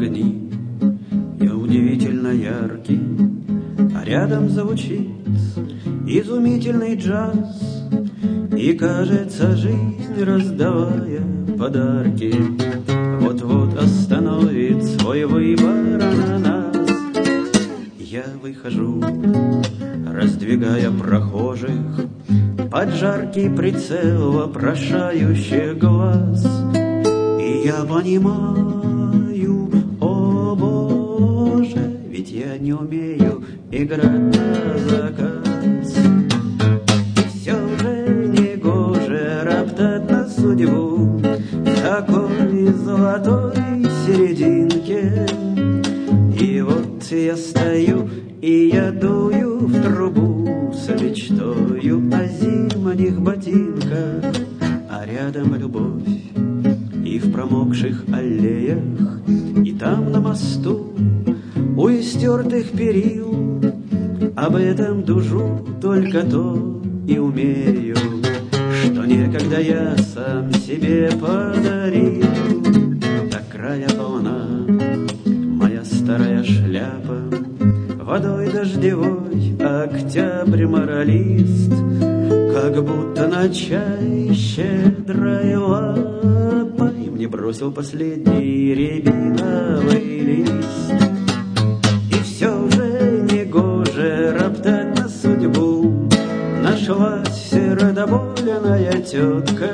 огни. Я удивительно яркий, а рядом звучит изумительный джаз. И кажется, жизнь, раздавая подарки, вот-вот остановит свой выбор на нас. Я выхожу, раздвигая прохожих под жаркий прицел вопрошающих глаз. И я понимаю, о Боже, ведь я не умею играть на заказ. И все же негоже роптать на судьбу в такой золотой серединке. И вот я стою, и я дую в трубу с мечтою о зимних ботинках, а рядом любовь и в промокших аллеях, и там на мосту у истертых перил. Об этом дужу только то и умею, что некогда я сам себе подарил. До края полна моя старая шляпа, водой дождевой октябрь моралист, как будто на чай щедрой лапой мне бросил последний рябиновый лист. И все же негоже роптать на судьбу, нашлась сердоболенная тетка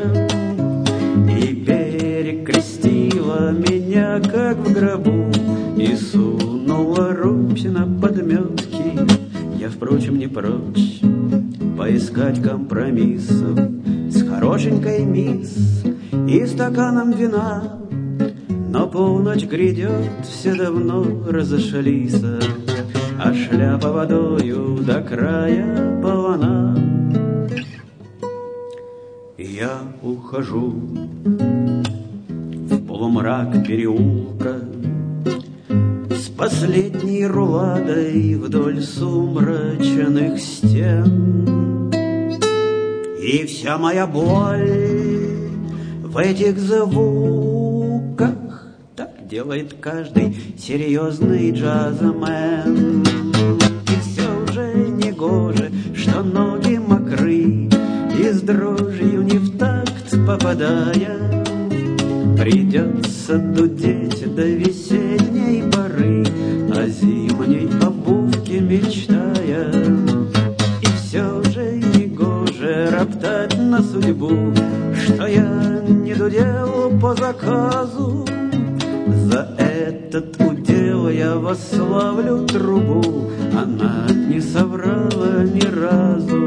и перекрестила меня, как в гробу, и сунула рубь на подметки. Я, впрочем, не прочь поискать компромиссов с хорошенькой мисс и стаканом вина. Но полночь грядет, все давно разошлись, а шляпа водою до края полна. Я ухожу в полумрак переулка с последней руладой вдоль сумрачных стен. И вся моя боль в этих звуках, так делает каждый серьезный джазмен. И все же негоже, что ноги мокры, и с дрожью не в такт попадая, придется дудеть до весенней поры, о зимней обувке мечтая. И все же негоже роптать на судьбу, что я не дудел по заказу. За этот удел я восславлю трубу, она не соврала ни разу.